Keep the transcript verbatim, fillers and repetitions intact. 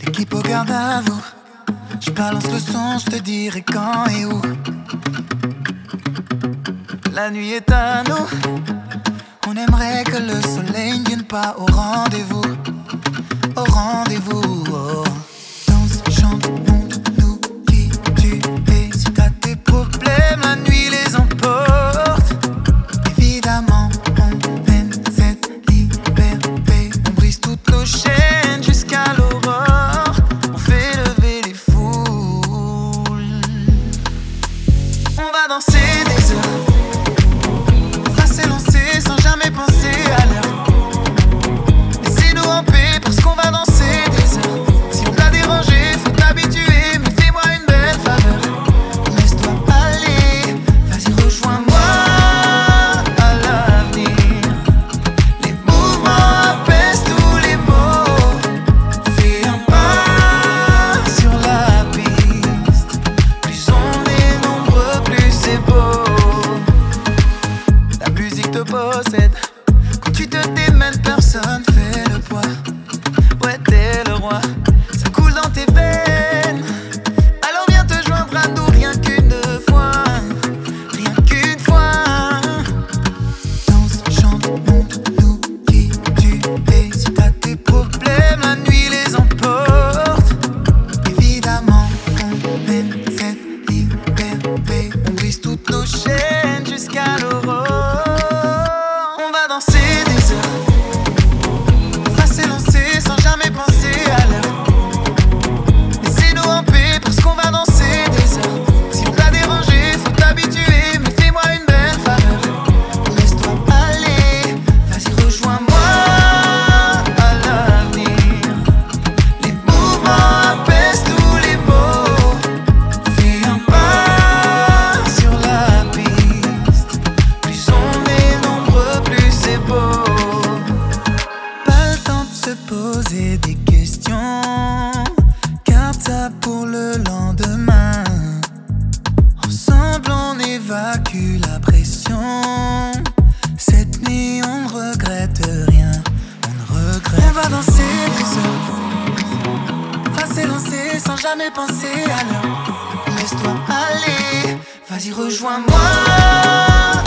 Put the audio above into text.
J'équipe au garde à vous. Je balance le son, je te dirai quand et où. La nuit est à nous. On aimerait que le soleil ne vienne pas au rendez-vous. Au rendez-vous, oh. Danse, chante, montre, nous qui tu es. Si t'as des problèmes, la nuit les emporte. Évidemment, on aime cette liberté. On brise toutes nos chaînes jusqu'à l'aurore. On fait lever les foules. On va danser des heures. On va s'élancer sans jamais penser à l'heure. Laissez-nous en paix parce qu'on va danser des heures. Si on t'a dérangé, faut t'habituer. Mais fais-moi une belle faveur. Laisse-toi aller, vas-y rejoins-moi à l'avenir. Les mouvements apaisent tous les mots. Fais un pas sur la piste. Plus on est nombreux, plus c'est beau. La musique te possède. Quand tu te démènes, personne fait le poids. Ouais, t'es le roi, ça coule dans tes veines. Alors viens te joindre à nous, rien qu'une fois. Rien qu'une fois. Danse, chante, montre, nous qui tu es. Si t'as des problèmes, la nuit les emporte. Évidemment, on aime cette liberté. On brise toutes nos chaînes jusqu'à l'aurore. On va danser des heures. On va s'élancer sans jamais penser à l'heure. Laissez-nous en paix parce qu'on va danser des heures. Si on t'a dérangé, faut t'habituer. Mais fais-moi une belle faveur. Laisse-toi aller, vas-y rejoins-moi à l'avenir. Les mouvements apaisent tous les mots. Fais un pas sur la piste. Plus on est nombreux, plus c'est beau. Pas le temps de se poser des questions. Garde ça pour le lendemain. Ensemble on évacue la pression. Cette nuit on ne regrette rien. On ne regrette. On va danser des heures. On va s'élancer sans jamais penser à l'heure. Laisse-toi aller, vas-y rejoins-moi